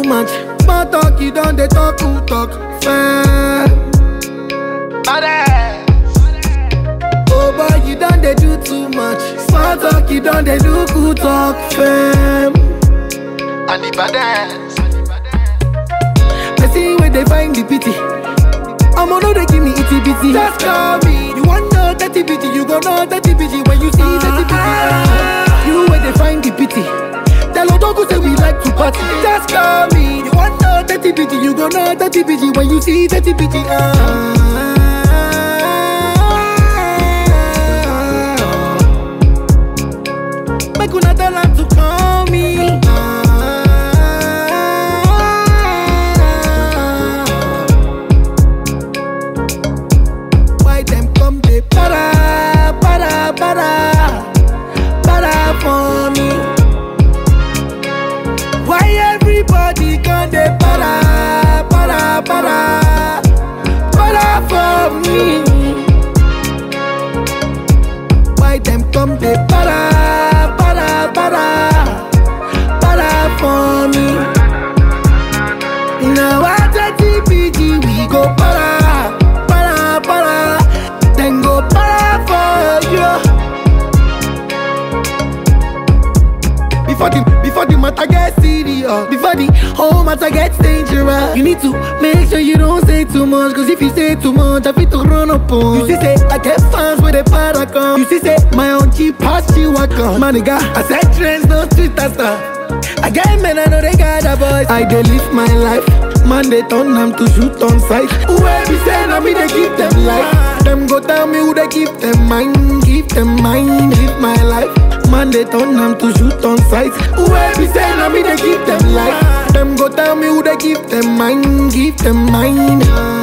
too much. Small talk, you done they talk, who talk fair. Oh boy, you done they do too much. Small talk, you done they do who talk fair. And the baddest. I see where they find the pity. I'm know they give me itty bitty. Just call me. You want know that bitty, you gon' know that bitty when you see that bitty. You where they find the pity. Tell Odogu say we like to party. Just call me. You want know that bitty, you gon' know that bitty when you see that bitty. Make una tell her to call me. Why them come they para for me? Why everybody come they para for me? Why them come they para for me? Now at TPG we go para, then go para for you. Before the matter gets serious, before the whole matter gets dangerous, you need to make sure you don't say too much. Cause if you say too much, I fit to run up on you. See say, I get fans with a para come. You see say, my own cheap past you I come. My nigga, I said trends, no street stuff. I get men, I know they got a voice. I dey live my life. Man, they turn them to shoot on sight. Whoever be saying, I mean, they keep them life. Them go tell me who they keep them mind. Keep them mind, live my life. Man, they turn them to shoot on sight. Whoever be saying, I mean, they keep them life. Them go tell me who they keep them mind. Keep them mind.